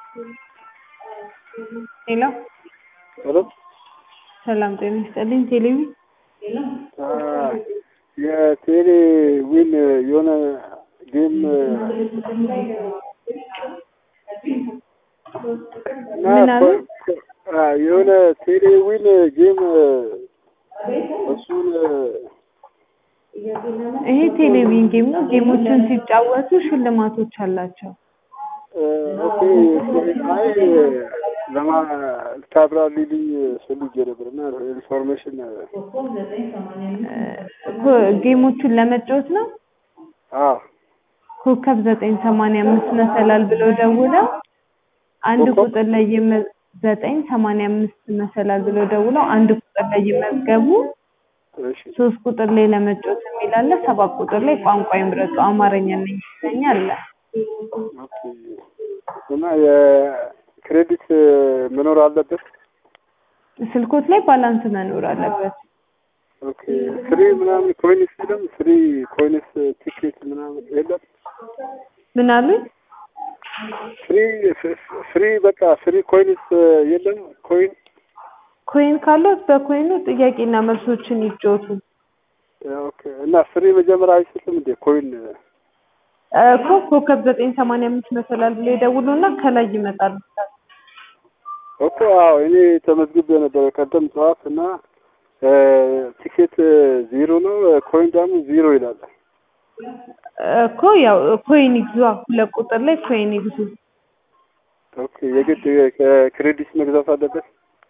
ሄሎ ሄሎ ሰላም ጤና ይስጥልኝ። ቴሌቪ የቴሌ ዊን የሆነ ጌም ምን አሉ? የሆነ ቴሌ ዊን ጌም እሱን ይሄ ቴሌቪዥን ጌም ነው። ጌሞችን ሲጫወቱ ሽልማቶች አላቸው። ኦኬ አይ ልታብራሪልኝ ፈልጌ ነበርና ኢንፎርሜሽን ጌሞቹን ለመጫወት ነው። አዎ ኮከብ 985 መሰላል ብለው ደውለው አንድ ቁጥር ላይ 985 መሰላል ብለው ደውለው አንድ ቁጥር ላይ ይመዝገቡ። እሺ 3 ቁጥር ላይ ለመጫወት የሚል አለ። 7 ቁጥር ላይ ቋንቋ ይምረጡ አማርኛና እንግሊዝኛ አለ። ኦኬ እና የክሬዲት መኖር አለበት። ስልኮት ላይ ባላንስ መኖር አለበት። ኦኬ ፍሪ ምናምን ኮይንስ የለም? ፍሪ ኮይንስ ቲኬት ምናምን የለም? ምን አሉ? ፍሪ በቃ ፍሪ ኮይንስ የለም? ኮይን ካሉት በኮይኑ ጥያቄና መልሶችን ይጫወቱ። ኦኬ እና ፍሪ መጀመሪያ አይሰጥም እንዴ ኮይን? ኮከብ 985 መሰላል ብለው ይደውሉና ከላይ ይመጣል። ኦኬ አዎ እኔ ተመዝግቤ ነበር ቀደም ጠዋት እና ቲኬት 0 ነው ኮይን ደግሞ 0 ይላል እኮ ያው ኮይን ይግዙ። 2 ቁጥር ላይ ኮይን ይግዙ። ኦኬ የግድ ክሬዲት መግዛት አለበት?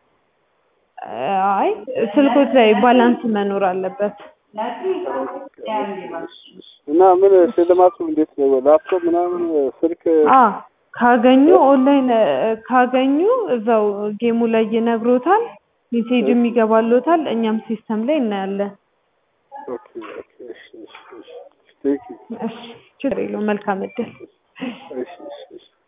አይ ስልኮት ላይ ባላንስ መኖር አለበት። እና ምን ሽልማቱ እንዴት ነው? ላፕቶፕ ምናምን ስልክ ካገኙ ኦንላይን ካገኙ እዛው ጌሙ ላይ ይነግሮታል። ሜሴጅም ይገባሎታል። እኛም ሲስተም ላይ እናያለን። ኦኬ እሺ ቴንክ ዩ። እሺ ችግር የለውም። መልካም እድል። እሺ